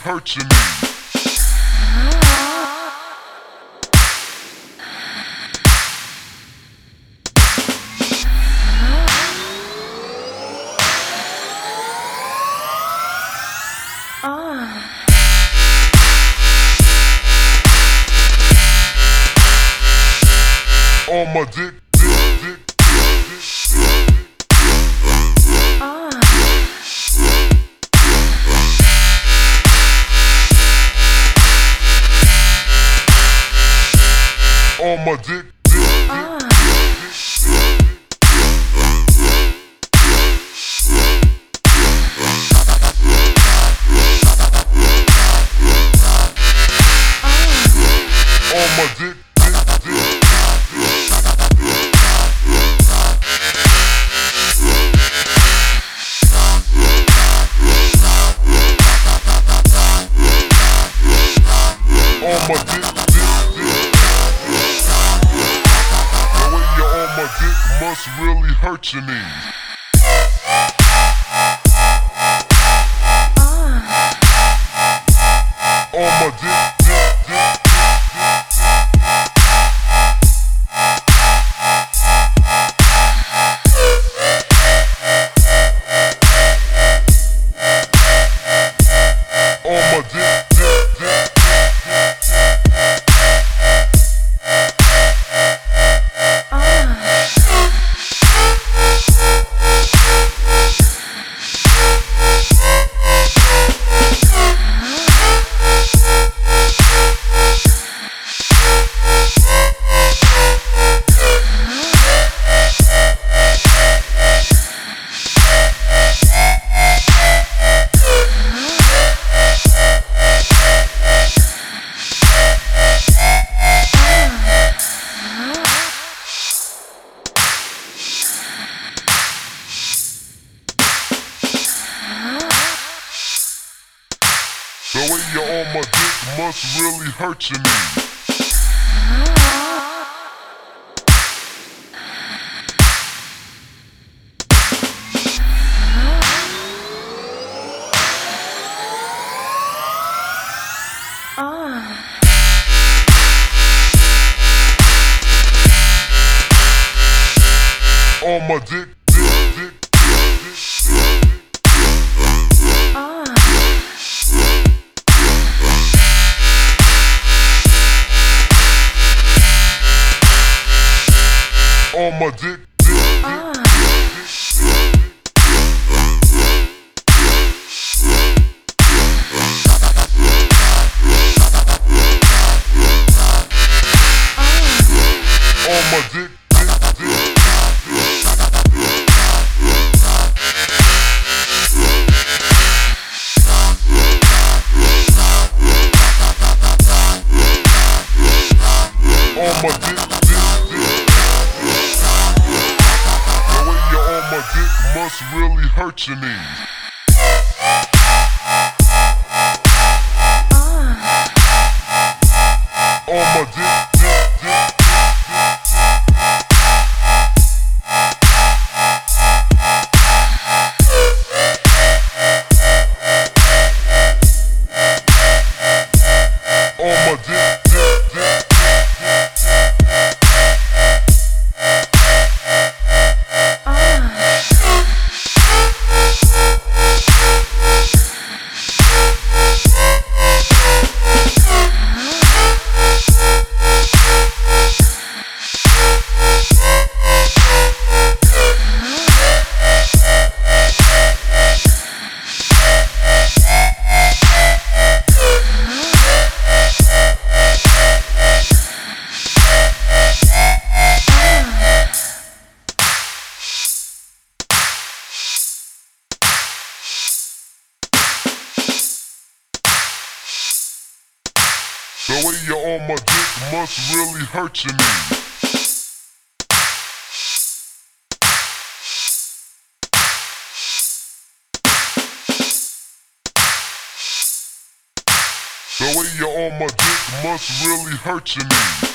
hurt your knees. On my dick. On my dick. On my dick. On my dick. The way you're on my dick must really hurt your knees. On my dick. On my dick. The way you're on my dick must really hurt your knees. On my dick. On my dick. On my dick. On my dick. My dick must really hurt your knees. On my dick. On my dick. The way you're on my dick must really hurt your knees. The way you're on my dick must really hurt your knees.